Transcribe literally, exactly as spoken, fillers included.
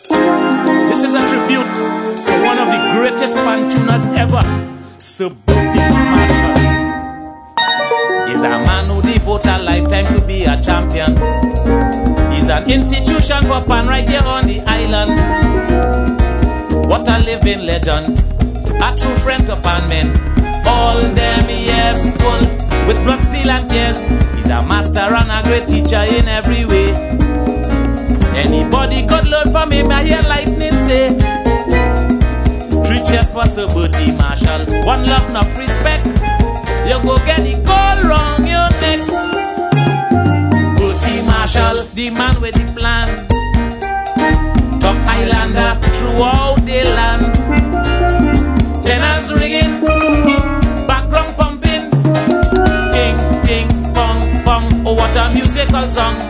This is a tribute to one of the greatest pantuners ever, Sir Bertie Marshall. He's a man who devotes a lifetime to be a champion. He's an institution for pan right here on the island. What a living legend, a true friend to pan men. All them years full with blood, steel and tears. He's a master and a great teacher in every way. Anybody could learn from him, I hear lightning say. Three cheers for Sir Bertie Marshall. One love, enough respect. You go get the goal wrong your neck. Bertie Marshall, the man with the plan. Top Islander throughout the land. Tenors ringing, background pumping. Ding, ding, pong, pong. Oh, what a musical song.